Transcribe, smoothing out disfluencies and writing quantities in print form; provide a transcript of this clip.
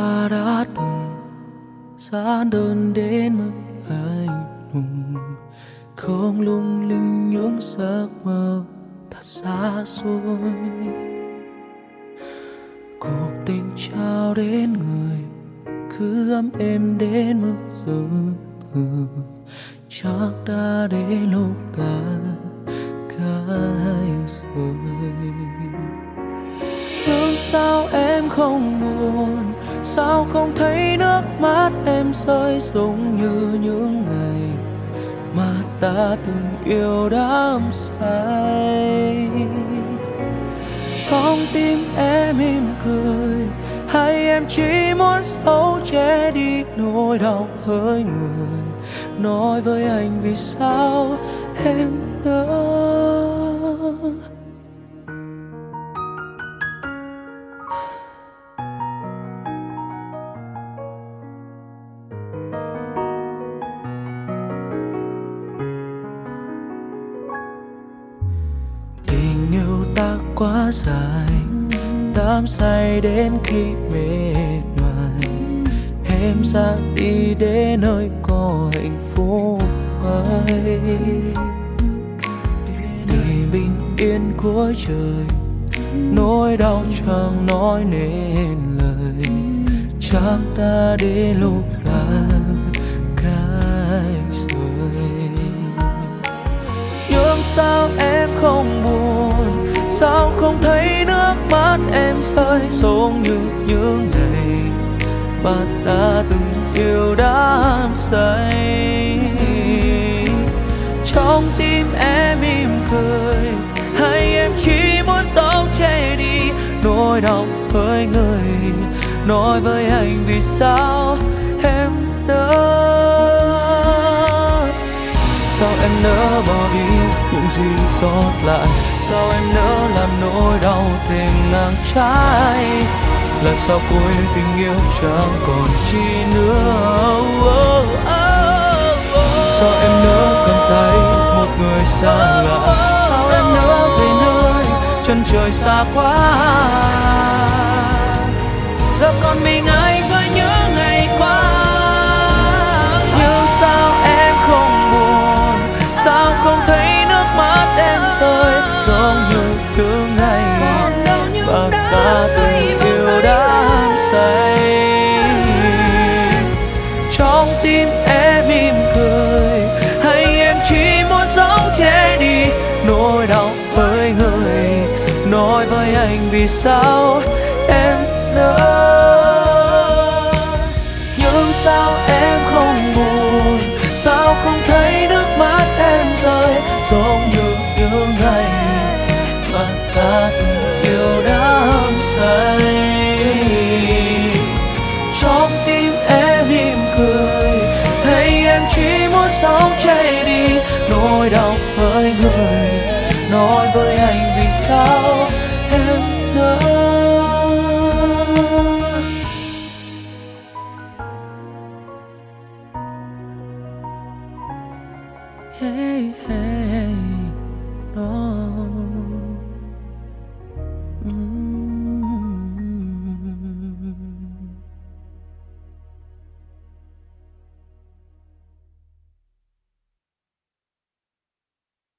ta đã từng giản đơn đến mức lạnh lùng, không lung linh những giấc mơ thật xa xôi. Cuộc tình trao đến người cứ ấm êm đến mức dư thừa, chắc đã đến lúc ta cãi rồi. Nhưng sao em không buồn, sao không thấy nước mắt em rơi giống như những ngày mà ta từng yêu đắm say. Trong tim em mỉm cười, hay em chỉ muốn giấu che đi nỗi đau hỡi người, nói với anh vì sao em nỡ. Tình yêu ta quá dài, đắm say đến khi mệt nhoài, em ra đi đến nơi có hạnh phúc ấy. Vì bình yên cuối trời, nỗi đau chẳng nói nên lời, chắc đã đến lúc ta cãi rồi. Nhưng sao em không buồn, sao không thấy nước mắt em rơi giống như những ngày bạn đã từng yêu đắm say. Trong tim em mỉm cười, hay em chỉ muốn giấu che đi nỗi đau hỡi người, nói với anh vì sao em nỡ. Sao em nỡ bỏ đi những gì sót lại, sao em nỡ làm nỗi đau thêm ngang trái. Là sao cuối tình yêu chẳng còn chi nữa. Sao em nỡ cầm tay một người xa lạ, sao em nỡ về nơi chân trời xa quá. Giờ còn mình anh với những ngày qua. Nhưng sao em không buồn, sao không thấy nước mắt em rơi giống như những ngày bạn ta từng yêu đắm say. Trong tim em mỉm cười, hay em chỉ muốn giấu che đi nỗi đau hỡi người, nói với anh vì sao em nỡ. Nhưng sao em không buồn, sao không thấy nước mắt em rơi giống như những ngày mà ta từng yêu đắm say. Trong tim em mỉm cười, hay em chỉ muốn giấu che đi nỗi đau hỡi người, nói với anh vì sao em nỡ. Hey, hey.